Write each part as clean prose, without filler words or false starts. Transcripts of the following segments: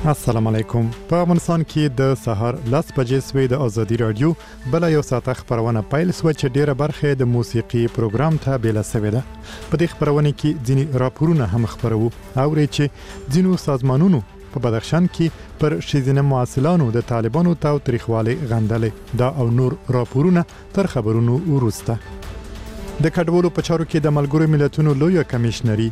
السلام علیکم. په افغانستان کې د سهار 10 بجې سوي د ازادي رادیو بل یو ساعت خبرونه پیل سو چې ډیره برخه د موسیقي پروګرام ته بیل سوي ده. په دې خبرونه کې ځینی راپورونه هم خبرو او چې ځینو سازمانونو په بدخشان کې پر شیزینه معاصلانو د طالبانو تاو تاریخوالي غندلې دا او نور راپورونه تر خبرونو ورسته. د کډوالو په چارو کې د ملګرو ملتونو لوی کمشنري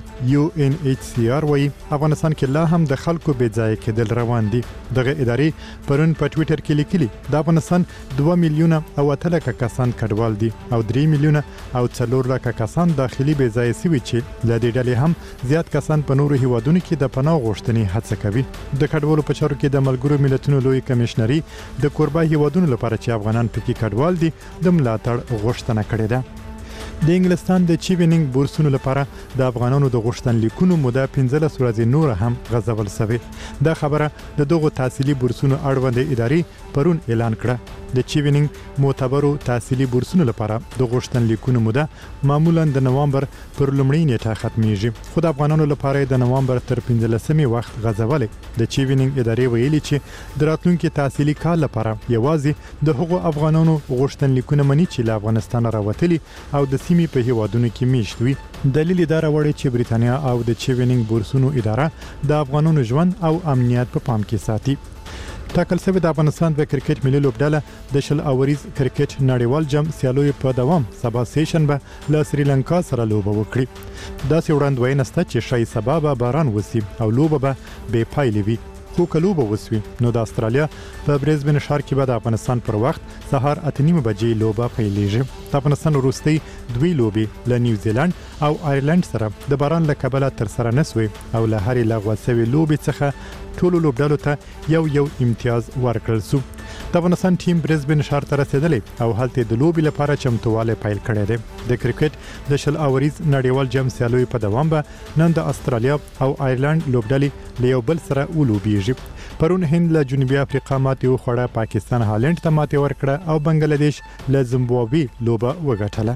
UNHCR وایي افغانستان کې لا هم د خلکو بې ځای کېدل روان دي. دغه ادارې پرون په ټوئیټر کې لیکلي د افغانستان 2 میلیونه او 8 لک کسان کډوال دي او 3 میلیونه او 4 لک کسان داخلي بې ځای سوي چې د دې ډلې هم زیات کسان په نورو هیوادونو کې د پناه غوښتنې هڅه کوي. د کډوالو په چارو کې د ملګرو ملتونو لوی کمشنري د کوربه هیوادونو لپاره چې افغانان پکې کډوال دي د ملاتړ غوښتنه کړې ده. د انګلستان د چیوینینګ بورسونو لپاره د افغانانو د غوښتنلیکونو موده 15 ورځې نور هم غځول شوې. دا خبره د دغو تحصیلي بورسونو اړوند ادارې پرون اعلان کړه. د چیوینینګ معتبرو تحصیلي بورسونو لپاره د غوښتنلیکونو موده معمولا د نوامبر پر لومړۍ نیټه ختميږي. خو د افغانانو لپاره د نوامبر تر 15مې وخت غځولې. د چیوینینګ ادارې ویلي چې د راتلونکي تحصیلي کال لپاره یوازې د هغو افغانانو غوښتنلیکونه مني چې له افغانستان راوتلي او د سیمې په هیوادونو کې میشت وي. دلیل دا راوړی چې بریتانیا او د چیوینینګ بورسونو اداره د افغانانو ژوند او امنیت په پام کې ساتي. ټاکل شوی د افغانستان د کرکټ ملي لوبډله د شل اوریز کرکټ نړیوال جام سیالوي په دوام سبا سیشن به له سریلانکا سره لوبه وکړي. دا وړاندوینه سته چې شای سبا به باران وسی او لوبه به بې پایلې وي. خو کلوبه وسوي نو د استرالیا په برزبن ښار کې به د افغانستان پر وخت سهار 8:30 بجې لوبه پیلېږي. د افغانستان وروستۍ دوی لوبې له نیوزیلند او آیرلند سره د باران له کبله تر سره نسوي او له هرې لغوه شوې لوبې څخه ټولو لوبډالو ته یو امتیاز ورکړل شو. د افغانستان ټیم برزبن ښار ته رسیدلی او هلته د لوبې لپاره چمتووالی پیل کړی دی. د کرکټ د شل اوریز نړیوال جام سیالوي په دوام به نن د استرالیا او آیرلند لوبډلې له یو بل سره ولوبېږي. پرون هند له جنوبي افریقا ماتې وخوړه، پاکستان هالند ته ماتې ورکړه او بنگلاديش له زیمبابوې لوبه وګټله.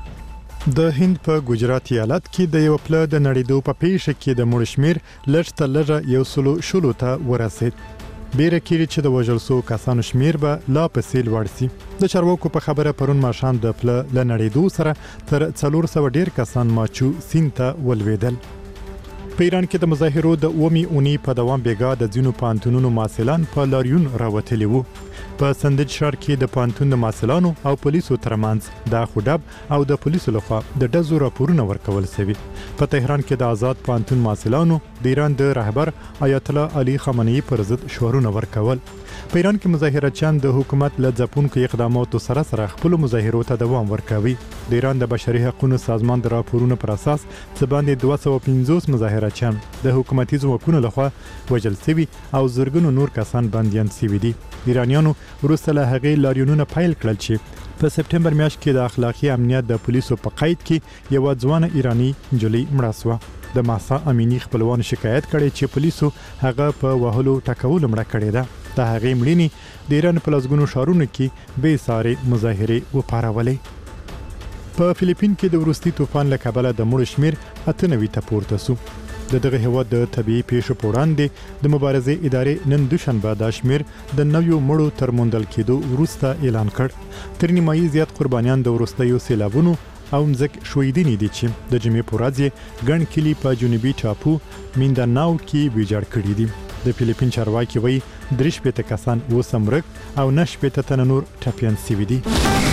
د هند په ګجرات ایالت کې د یو پله د نړیدو په پیښه کې د مړ شمیر لږ تر لږه 100 ته ورسید. بیره کېږي چې د وژل شوو کسانو شمیر به لا پسې لوړ شي. د چارواکو په خبره پرون ماښام د پله له نړیدو سره تر 400 ډیر کسان ماچو سیند ته ولوېدل. په ایران کې د مظاهرو د اومې اونۍ په دوام بیګا د ځینو پوهنتونونو محصلان په لاریون راوتلي وو. په سندج ښار کې د پوهنتون د محصلانو او پولیسو ترمنځ د خودب او د پولیسو لخوا د ډزو راپورونه ورکول شوي. په تهران کې د آزاد پوهنتون محصلانو د ایران د رهبر آیت الله علي خامنه‌ای پر ضد شعارونه ورکول. په ایران کې مظاهرچیان د حکومت له ځپونکو اقداماتو سره خپل مظاهرو ته دوام ورکوي. د ایران د بشري حقوقو سازمان د راپورونو پر اساس څه باندې 250 مظاهرچیان د حکومتي ځواکونو لخوا وژل شوي او زرګونو نور کسان بندیان شوي دي. ایرانیانو وروسته له هغې لاریونونه پیل کړل چې په سپټمبر میاشت کې د اخلاقي امنیت د پولیسو په قید کې یو ځوانه ایرانی نجلۍ مړه شوه. د ماسا امینی خپلوان شکایت کړي چې پولیسو هغه په وهلو ټکولو مړه کړې ده. د هغې مړینې د ایران په لسګونو ښارونو کې بې سارې مظاهرې وپارولې. په فلیپین کې د وروستي طوفان له کبله د مړو شمیر 98 ته پورته شو. د دغه هیواد د طبيعي پیښو په وړاندې د مبارزې ادارې نن دوشنبه د شمیر د نویو مړو تر موندل کېدو وروسته اعلان کړ. تر نیمایي زیات قربانیان د وروستیو سیلابونو او مځک شویدنې دي چې د جمعې په ورځ ګڼ کلي په جنوبي ټاپو مینداناو کې ویجاړ کړي دي. د فلیپین چارواکي وایي 3 کسان اوس هم مرګ او 9 تنه نور ټپیان شوي دي.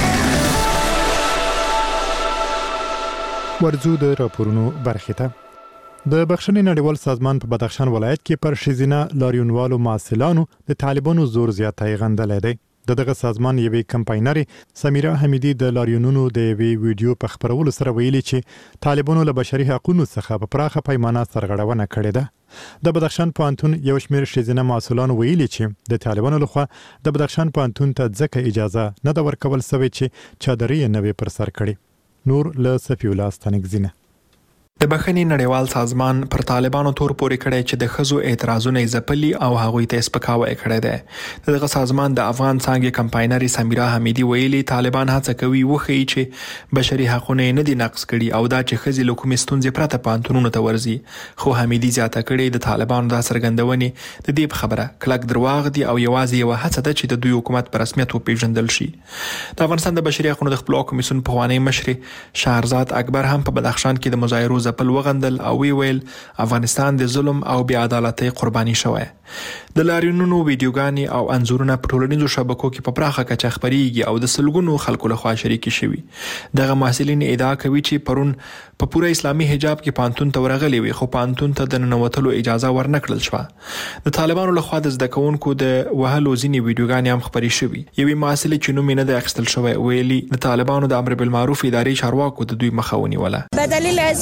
ورځو د راپورونو برخې ته. د بخښنې نړیوال سازمان په بدخشان ولایت کې پر شیزینه لاریونوالو محصلانو د طالبانو زور زیاتی غندلې دی. دغه سازمان یوې کمپاینر سمیرا حمیدی د لاریونونو د یوې ویډیو په خبرولو سره ویلي چې طالبانو له بشري حقوقو څخه په پراخه پیمانه سرغړونه کړې ده. د بدخشان پوهنتون یو شمېر شیزینه محصلان ویلي چې د طالبانو لخوا د بدخشان پوهنتون ته ځکه اجازه نه ده ورکول شوې چې چادرې نه وي پر سر کړي. نور له صفی الله ستانکزینه. د بخښنې نړیوال سازمان پر طالبانو تور پورې کړی چې د ښځو اعتراضونه یې ځپلي او هغوی ته سپکاوی کړی دی. دغه سازمان د افغان څانګې کمپاینرې سمیرا حمیدي ویلي طالبان هڅه کوي وښيي چې بشري حقونه نه دي نقض کړي او دا چې ښځې له کومې ستونزې پرته پوهنتونونو ته ورځي. خو حمیدي زیاته کړې د طالبانو دا څرګندونې د دې په خبره کلک درواغ دي او یوازې یوه هڅه ده چې د دوی حکومت په رسمیت وپېژندل شي. د افغانستان د بشري حقونو د خپلواک کمیسیون پخوانی مشرې شهرزاد اکبر هم په بدخشان کې د مظاهرو ځپل وغندل او ویل افغانستان د ظلم او بې عدالتۍ قرباني شوی. د لاریونونو ویډیوګانې او انځورونه په ټولنیزو شبکو کې په پراخه کچه خپریږي او د سلګونو خلکو لخوا شریکې شوي. دغه محصلین ادعا کوي چې پرون په پوره اسلامي حجاب کې پانتون ته ورغلي وي خو پانتون ته د ننوتلو اجازه ورنکړل شوه. د طالبانو لخوا د زده کوونکو د وهلو ځینې ویډیوګانې هم خپرې شوي. یوې محصلې چې نوم یې نه دی اخیستل شوی ویلي د طالبانو د امر بالمعروف ادارې چارواکو د دوی مخه ونیوله. به دلیل از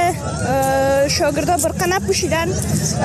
اینکه شاگردا برقه نپوشیدن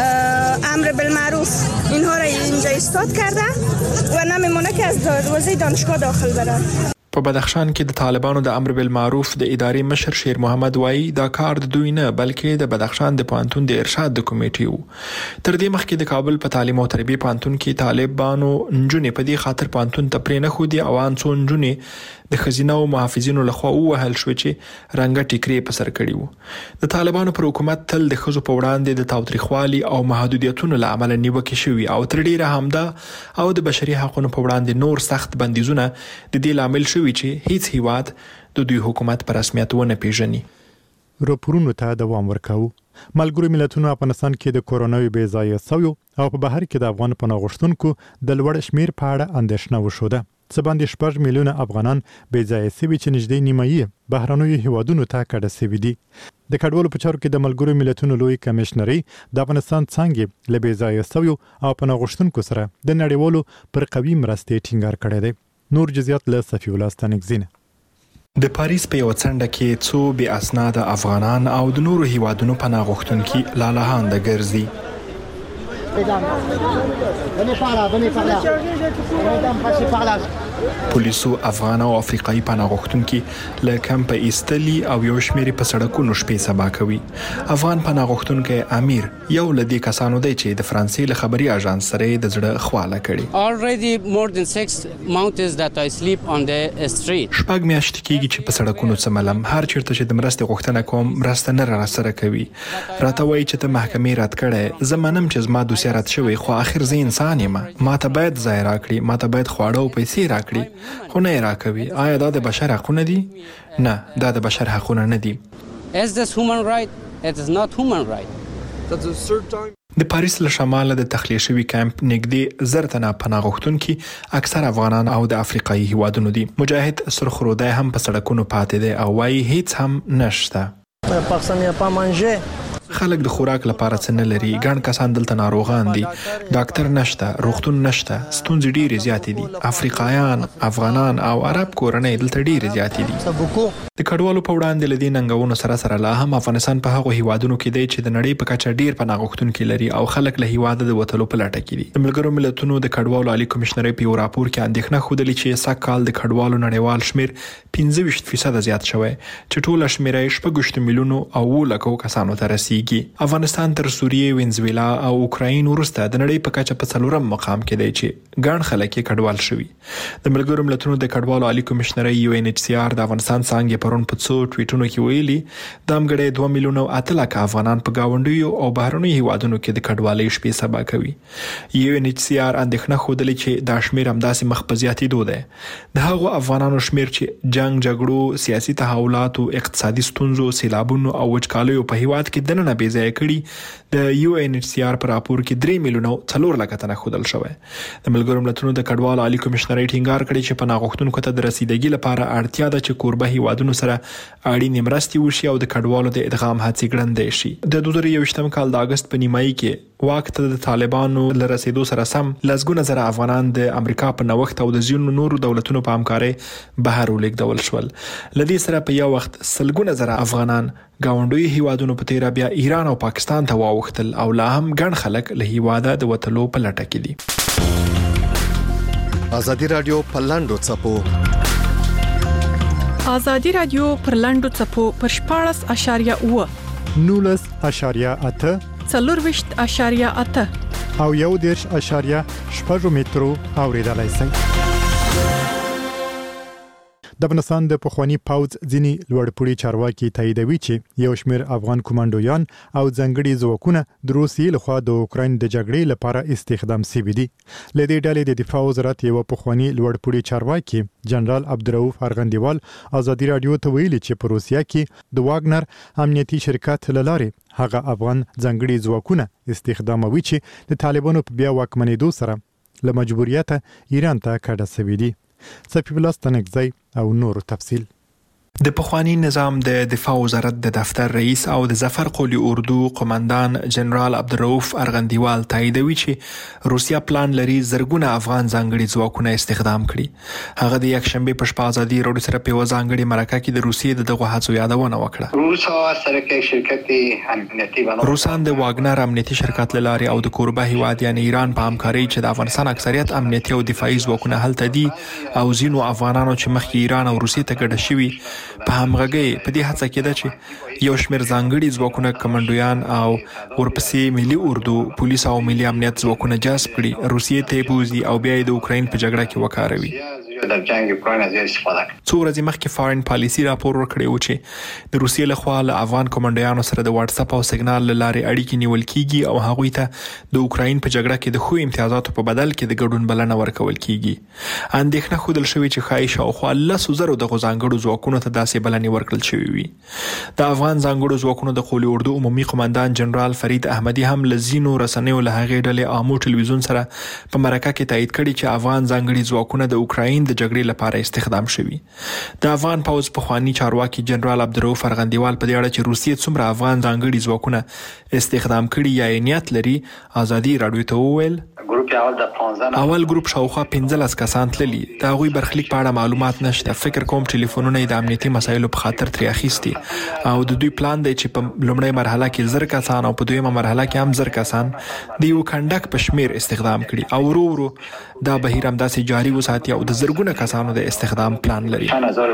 امر بالمعروف اینها را اینجا ایستاد کرده و نمیمونه که از دروازه دانشگاه داخل برن. په بدخشان کې د طالبانو د امر بالمعروف د ادارې مشر شیر محمد وایي دا کار د دوی نه بلکې د بدخشان د پوهنتون د ارشاد د کمیټې وو. تر دې مخکې د کابل په تعلیم او تربیه پوهنتون کې طالبانو نجونې په دې خاطر پوهنتون ته پرې نه ښودي او ان څو نجونې د ښځینه او محافظینو لخوا ووهل شو چې رنګه ټیکرې په سر کړي وو. د طالبانو پر حکومت تل د ښځو په وړاندې د تاوتریخوالي او محدودیتونو له امله نیوکې شوي او تر ډیره همدا او د بشري حقونو په وړاندې نور سخت بندیزونه د دې لامل شوي چې هیڅ هیواد د دوی حکومت په رسمیت ونه پیژني. راپورونو ته دوام ورکاو. ملګرو ملتونو افغانستان کې د کورونا بې ځایه سویو او په بهر کې د افغان پناه غوښتونکو د لوړ شمیر په اړه اندېښنه وشوده. څه باندې 6 میلیونه افغانان بې ځایه سوي چې نږدې نیمایي بهرنیو هیوادونو ته کډه سوي دي. د کډوالو په چارو کې د ملګرو ملتونو لوی کمشنري د افغانستان څنګه له بې ځایه سویو او پناه غوښتونکو سره د نړیوالو پر قوي مرستې ټینګار کړی دی. نور جزئیات له صفی الله ستانکزین. د پاریس په یو څنډه کې څو بې اسناده افغانان او د نورو هیوادونو پناه غوښتونکي لالهانده ګرځي. پولیسو افغان او افریقایي پناه غوښتونکي له کمپ ایستلي او یو شمېر په سړکونو شپې سبا کوي. افغان پناه غوښتونکی امیر یو له دې کسانو دی چې د فرانسې له خبري اژانس سره د زړه خواله کړي. Already more than 6 months that I sleep on the street. شپږ میاشتې کېږي چې په سړکونو څملم. هر چیرته چې د مرستې غوښتنه کوم مرسته نه راسره کوي. راته وایي چې ته محکمې رد کړې. زه منم چې زما دوسیه رد شوی خو آخر زه انسان یم. ما ته باید ځای راکړي. ما ته باید خواړه او پیسې راکړي. خو نه یې راکوي. آیا دا د بشر حقونه دي؟ نه، دا د بشر حقونه نه دي. Is this human right? It is not human right. د پاریس له شماله د تخلیه شوي کمپ نږدې 1000 تنه پناه غوښتونکي اکثر افغانان او د افریقایي هیوادونو دي. مجاهد سرخرودی هم په سړکونو پاتې دی او وایي هیڅ هم نشته. خلک د خوراک لپاره څه نه لري. ګڼ کسان دلته ناروغان دي. ډاکټر نشته، روغتون نشته. ستونزې ډېرې زیاتې دي. افریقایان، افغانان او عرب کورنۍ دلته ډېرې زیاتې دي. د کډوالو په وړاندې له دې ننګونو سره لا هم افغانستان په هغو هیوادونو کې دی چې د نړۍ په کچه ډېر پناه غوښتونکي لري او خلک له هیواده د وتلو په لټه کې دي. د ملګرو ملتونو د کډوالو عالی کمشنرۍ په یو راپور کې اندېښنه ښودلې چې سږ کال د کډوالو نړیوال شمیر 25% زیات شوی چې ټوله شمېره یې 6 میلیونو او 7 لکو کسانو ته رسیږي. افغانستان تر سوریې، وینزویلا او اوکراین وروسته د نړۍ په کچه په 4م مقام کې دی چې ګڼ خلک یې کډوال شوي. د ملګرو ملتونو د کډوالو عالی کمشنرۍ UNHCR د افغانستان څانګې پرون په څو ټویټونو کې ویلي د امګړې 2 میلیونه 8 لکه افغانان په گاونډیو او بهرنیو هیوادونو کې د کډوالۍ شپې سبا کوي. UNHCR اندېښنه ښودلې چې دا شمیر همداسې مخ په زیاتېدو دی. د هغو افغانانو شمیر چې جنگ، جګړو، سیاسي تحولاتو، اقتصادي ستونزو، سیلابونو او وچکالیو په هیواد کې دننه بې ځایه کړي د UNHCR پر راپور کې 3 میلیونه 4 لکه تنه ښودل شوی. د ملګرو ملتونو د کډوالو عالی کمشنرۍ ټینګار کړی چې پناه غوښتونکو ته د رسیدګۍ لپاره اړتیا ده چې کوربه هیوادونو سره اړینې مرستې وشي او د کډوالو د ادغام هڅې ګړندۍ شي. د 2021 کال د اگست په نیمایي کې واک ته د طالبانو له رسیدو سره سم لسګونه زره افغانان د امریکا په نوښت او د ځینو نورو دولتونو په همکارۍ بهر ولیږدول شول. له دې سره په یو وخت سلګونه زره افغانان گاونډیو هیوادونو په تیره بیا ایران او پاکستان ته واوښتل او لا هم ګڼ خلک له هیواده د وتلو په لټه کې دي. ازادي رادیو په لاندو څپو ازادي رادیو پر لاندو څپو پر 14.9 19.8 40.8 او 1.8 مترو اوریدلای شئ. د افغانستان د پخوانی پوځ ځینی لوړپوړي چارواکي تاییدوي چې یو شمېر افغان کمانډویان او ځنګړي ځواکونه د روسیې لخوا د اوکراین د جګړې لپاره استخدام شوي دي. لدې ډلې د دفاع وزارت یو پخوانی لوړپوړي چارواکي جنرال عبدالرؤف ارغندیوال ازادي رادیو ته ویلي چې په روسیا کې د واګنر امنیتي شرکت لاره هغه افغان ځنګړي ځواکونه استخداموي چې د طالبانو په بیا واکمنېدو سره له مجبوریته ایران ته کډه شوي دي. صفی الله ستنګزی او نور تفصیل. د پخوانی نظام د دفاع وزارت د دفتر رئیس او د ظفر قولی اردو قومندان جنرال عبدالرؤف ارغندیوال تاییدوي چې روسیا پلان لري زرګونه افغان ځانګړي ځواکونه استخدام کړي. هغه د یک شنبه په شپه ازادي رادیو سره په ځانګړي مرکه کې د روسیې دغه هڅو یادونه وکړه. روسان د واګنر امنیتي شرکت لاره او د کوربه هیواد یعنی ایران په همکاري چې د افغانستان اکثریت امنیتي او دفاعي ځواکونه هلته دي او ځینو افغانانو چې مخکې ایران او روسیې ته ګډه شوي په همغږي په دې هڅه کې ده چې یو شمېر ځانګړي ځواکونه کمانډویان او ورپسې ملي اردو پولیس او ملي امنیت ځواکونه جذب کړي روسیې ته بوزي او بیا د اوکراین په جګړه کې وکاروي. در جنگ اوکراین از استفاده کړي. څو ورځې مخکې فارن پالیسي راپور ورکړی و چې د روسیې لخوا له افغان کمانډویانو سره د واتس اپ او سیګنال لارې اړیکې نیول کیږي او هغوی ته د اوکراین په جګړه کې د خو امتیازاتو په بدل کې د ګډون بلنه ورکول کیږي. اندېښنه ښودل شوې چې ښایي شاوخوا 100,000 دغه ځانګړو ځواکونو ته داسې بلنې ورکړل شوې وي. د افغان ځانګړو ځواکونو د قولی اردو عمومي قومندان جنرال فرید احمدي هم له ځینو رسنیو له هغې ډلې آمو ټلویزیون سره په مرکه کې تایید کړي چې افغان ځانګړي ځواکونه د اوکراین د جګړې لپاره استخدام شوي. د افغان پوځ پخوانی چارواکي جنرال عبدالرؤف ارغندیوال په دې اړه چې روسیې څومره افغان ځانګړي ځواکونه استخدام کړي یا نیت لري ازادي رادیو ته وویل اول ګروپ شاوخوا 15 کسان تللي. د هغوی برخلیک په اړه معلومات نشته. فکر کوم ټلیفونونه د امنیتي مسایلو په خاطر ترې اخیستي او د دوی پلان دی چې په لومړۍ مرحله کې 1000 کسان او په دویمه مرحله کې هم 1000 کسان د یو کندک په شمیر استخدام کړي او ورو ورو دا بهیر هم داسې جاری وساتي او د زرګونه کسانو د استخدام پلان لري.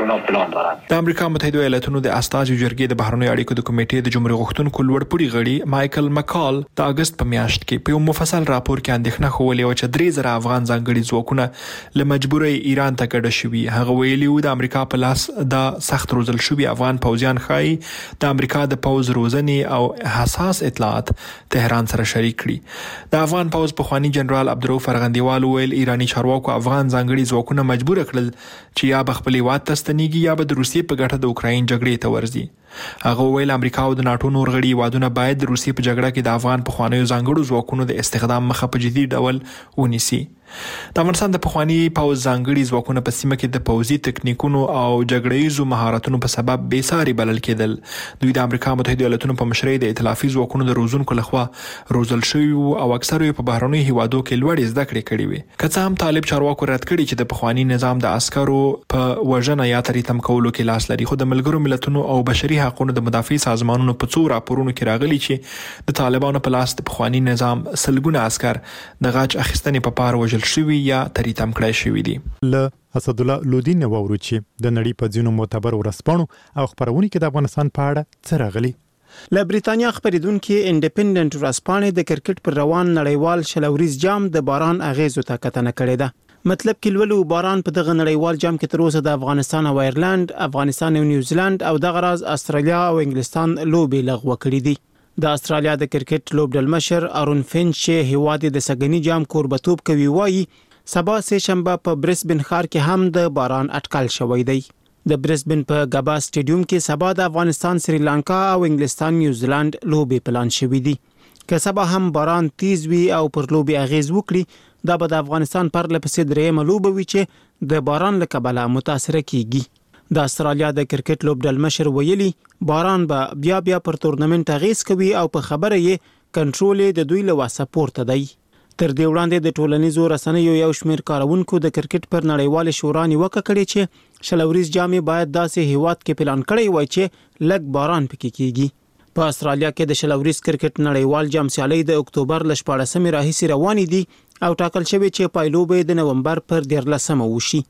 د امریکا متحده ایالاتونو د استازو جرګې د بهرنیو اړیکو د کمیټې د جمهوریت غوښتونکو لوړپوړي غړي مایکل مکال د اگست په میاشت کې په یو مفصل راپور کې اندېښنه ښولې و چې 3000 افغان ځانګړي ځواکونه له مجبورۍ ایران ته کډه شوي. هغه ویلي و د امریکا په لاس د سخت روزل شوي افغان پوځیان ښایي د امریکا د پوځ روزنې او حساس اطلاعات تهران سره شریک کړي. د افغان پوځ پخوانی جنرال عبدالرؤف ارغندیوال ویل ایرانی چارواکو افغان ځانګړي ځواکونه مجبور کړل چې یا به خپل هیواد ته ستنېږي یا به د روسیې په ګټه د اوکراین جګړې ته ورځي. هغه ویل امریکا او د ناتو نور غړي هیوادونه باید د روسیې په جګړه کې د افغان پخوانیو ځانګړو ځواکونو د استخدام مخه په جدي ډول ونیسي. د افغانستان د پخوانی پوځ ځانګړي ځواکونه په سیمه کې د پوځي تکنیکونو او جګړهیزو مهارتونو په سبب بې ساري بلل کېدل. دوی د امریکا متحده ایالاتونو په مشرۍ د ائتلافي ځواکونو د روزونکو لخوا روزل شوي او اکثره په بهرنیو هیوادو کې لوړې زده کړې کړې وي. که څه هم طالب چارواکو رد کړي چې د پخوانی نظام د عسکرو په وژنه یا تریتم کولو کې لاس لري، خو د ملګرو ملتونو او بشري حقوقو د مدافع سازمانونو په څو راپورونو کې راغلي چې د طالبانو په لاس د پخوانی نظام سلګونه عسكر د غاچ اخیستنې په پار وژل شوي یا تریتم کړای شوي دي. له اسد الله لودین وورو چې د نړۍ په ځینو معتبر ورسپانو او خبرونه کې د افغانستان په اړه څه راغلي. له بریتانیا خبرېدونکو انډیپندنت ورسپانې د کرکټ پر روان نړیوال شلوريز جام د باران اغیزو ته کتنه کړې ده. مطلب کې لولو باران په دغه نړیوال جام کې تر اوسه د افغانستان او ایرلند، افغانستان او نیوزیلند او دغه راز استرالیا او انګلستان لوبې لغوه کړې دي. د استرالیا د کرکټ لوبډلمشر ارون فینچ چې هیواد د سګنی جام کوربتوب کوي وایي سبا سه شنبه په برسبن ښار کې هم د باران اټکل شوی دی. د برسبن په غابا سټیډیوم کې سبا د افغانستان، سریلانکا او انګلستان نیوزیلند لوبې پلان شوې دي. که سبا هم باران تیز وي او پر لوبې اغیز وکړي، دا به د افغانستان پر لپسې درېیمه لوبه وي چې د باران له کبله متاثره کیږي. د استرالیا د کرکټ لوبډلمشر ویلي باران به بیا پر تورنمنت اغیز کوي او په خبره یې کنټرول د دوی له واسه پورته دی. تر دې وړاندې د ټولنیزو رسنیو یو شمېر کارونکو د کرکټ پر نړیوال شورا نیوکه کړې چې شلوريز جام باید داسې هیواد کې پلان کړی وای چې لږ باران پکې کیږي. په استرالیا کې د شلوريز کرکټ نړیوال جام سیالي د اکتوبر ل 14 راهیسې روانې دي او ټاکل شوی چې پایلو به د نومبر پر 13 وشي.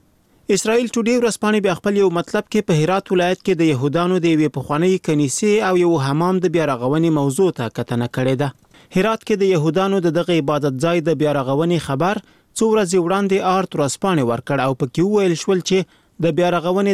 اسرائیل ټوډے ورځپاڼې بیا خپل یو مطلب کې په هرات ولایت کې د يهودانو د یوې پخوانۍ کنیسې او یو حمام د بیا رغونې موضوع ته کتنه کړې ده. هرات کې د يهودانو دغه عبادت ځای د بیا رغونې خبر څو ورځې وړاندې آرت ورځپاڼې ورکړ او پکې ویل شول چې د بیا رغونې